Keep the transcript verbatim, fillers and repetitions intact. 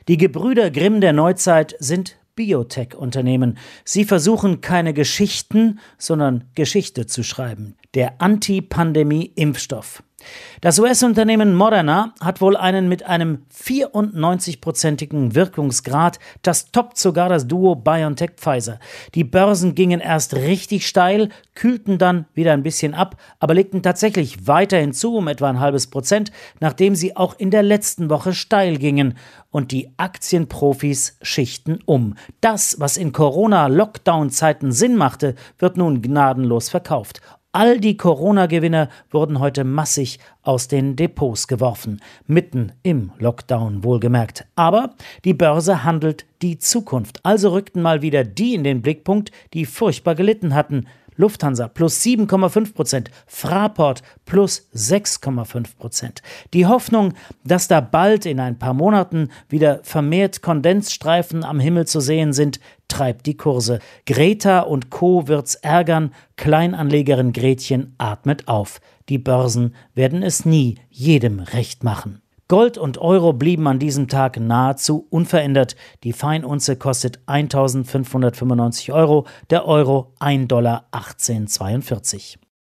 Die Gebrüder Grimm der Neuzeit sind Biotech-Unternehmen. Sie versuchen keine Geschichten, sondern Geschichte zu schreiben. Der Anti-Pandemie-Impfstoff. Das U S-Unternehmen Moderna hat wohl einen mit einem vierundneunzig-prozentigen Wirkungsgrad. Das toppt sogar das Duo BioNTech-Pfizer. Die Börsen gingen erst richtig steil, kühlten dann wieder ein bisschen ab, aber legten tatsächlich weiterhin zu um etwa ein halbes Prozent, nachdem sie auch in der letzten Woche steil gingen. Und die Aktienprofis schichten um. Das, was in Corona-Lockdown-Zeiten Sinn machte, wird nun gnadenlos verkauft. All die Corona-Gewinner wurden heute massig aus den Depots geworfen. Mitten im Lockdown wohlgemerkt. Aber die Börse handelt die Zukunft. Also rückten mal wieder die in den Blickpunkt, die furchtbar gelitten hatten. Lufthansa plus sieben Komma fünf Prozent, Fraport plus sechs Komma fünf Prozent. Die Hoffnung, dass da bald in ein paar Monaten wieder vermehrt Kondensstreifen am Himmel zu sehen sind, treibt die Kurse. Greta und Co. wird's ärgern, Kleinanlegerin Gretchen atmet auf. Die Börsen werden es nie jedem recht machen. Gold und Euro blieben an diesem Tag nahezu unverändert. Die Feinunze kostet eintausendfünfhundertfünfundneunzig Euro, der Euro ein Dollar achtzehn Komma zweiundvierzig.